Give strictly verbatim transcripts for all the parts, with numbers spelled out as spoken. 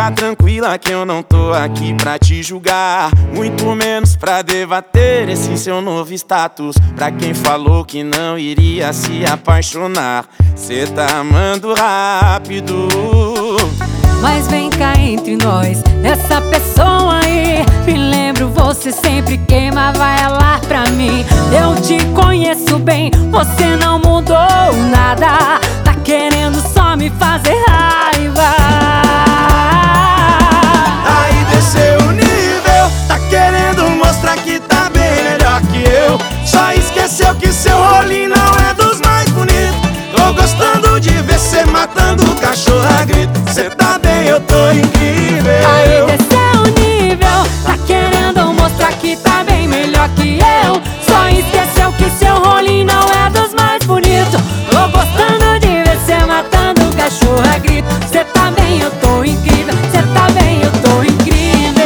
Fica tranquila que eu não tô aqui pra te julgar, muito menos pra debater esse seu novo status. Pra quem falou que não iria se apaixonar, cê tá amando rápido. Mas vem cá entre nós, essa pessoa aí, me lembro, você sempre queimava ela pra mim. Eu te conheço bem, você não mudou nada, tá querendo só me fazer raiva. Aí desceu o nível, tá querendo mostrar que tá bem melhor que eu. Só esqueceu que seu rolinho não é dos mais bonitos. Tô gostando de ver cê matando o cachorro a grito. Cê tá bem, eu tô incrível. Aí desceu o nível, tá querendo mostrar que tá bem melhor que eu. Só esqueceu que seu rolinho não é dos mais bonitos. Tô gostando de ver cê matando o cachorro a grito. Cê tá bem, eu tô incrível. Cê tá bem, eu tô incrível.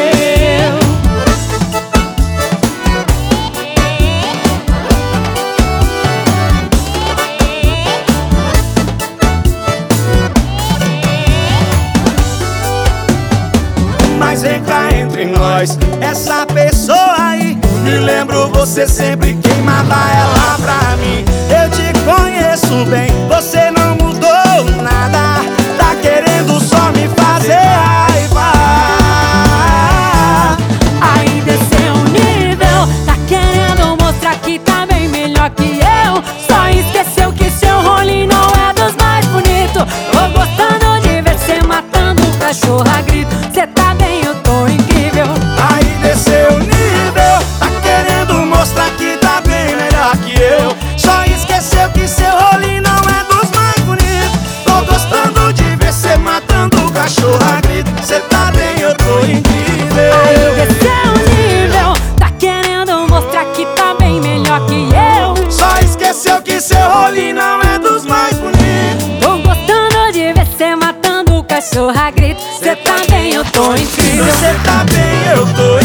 Mas vem cá entre nós, essa pessoa aí, me lembro, você sempre queimava ela pra mim. Eu te conheço bem, você não mudou nada, tá querendo só me fazer raiva. Aí desceu o nível, tá querendo mostrar que tá bem melhor que eu. Só esqueceu que seu rolinho não é dos mais bonitos. Tô gostando de ver cê matando o cachorro a grito. Cê tá bem, eu tô incrível. Aí desceu o nível, tá querendo mostrar que tá bem melhor que eu. Só esqueceu que seu rolinho não é dos mais bonitos. Tô gostando de ver cê matando o cachorro a grito. Cê tá bem, eu tô incrível. Aí desceu o nível, tá querendo mostrar que tá bem melhor que eu. Só esqueceu que seu rolinho não é dos mais bonitos. Tô gostando de ver cê matando o cachorro a grito. Cê tá bem, eu tô incrível. Cê tá bem, eu tô